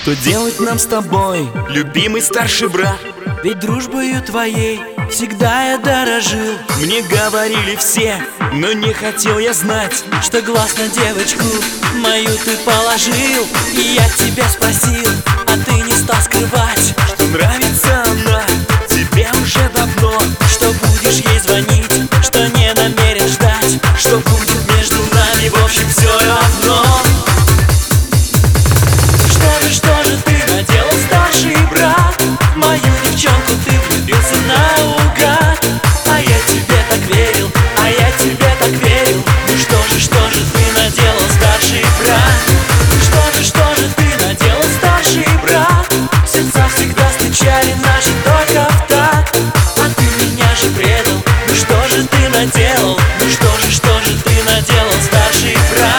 Что делать нам с тобой, любимый старший брат? Ведь дружбою твоей всегда я дорожил. Мне говорили все, но не хотел я знать, что глаз на девочку мою ты положил. И я тебя спросил, а ты не стал скрывать, что нравится она тебе уже давно, что будешь ей звонить, что не намерен ждать, что будет между нами, в общем, все равно. Что же ты наделал, старший брат? В мою девчонку ты влюбился наугад. А я тебе так верил, а я тебе так верил. Ну что же ты наделал, старший брат? Что же ты наделал, старший брат? Сердца всегда стучали наши только в такт. А ты меня же предал. Ну что же ты наделал? Ну что же ты наделал, старший брат?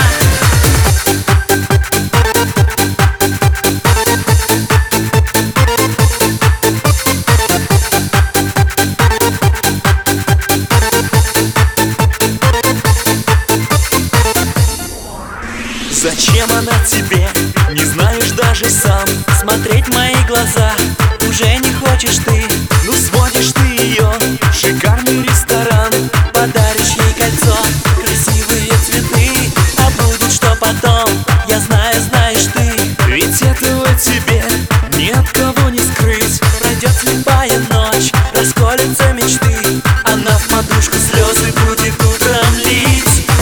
Зачем она тебе, не знаешь даже сам. Смотреть в мои глаза уже не хочешь ты. Ну сводишь ты ее в шикарный ресторан, подаришь ей кольцо, красивые цветы. А будет что потом, я знаю, знаешь ты. Ведь этого тебе ни от кого не скрыть. Пройдет слепая ночь, расколются мечты. Она в подушку слезы будет утром лить.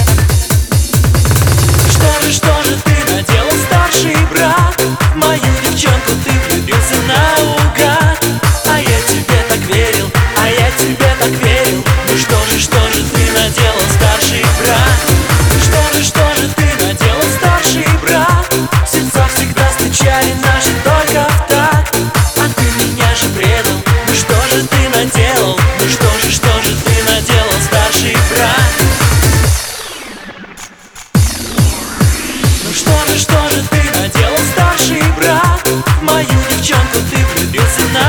Что же ты наделал, старший брат? В мою девчонку ты влюбился наугад. А я тебе так верил, а я тебе так верил. Ну что же ты наделал, старший брат? Что же ты наделал, старший брат? Сердца всегда стучали наши только в такт. А ты меня же предал. Ну что же ты наделал? Ну что же ты наделал, старший брат? Что же ты наделал, старший брат? В мою девчонку ты влюбился на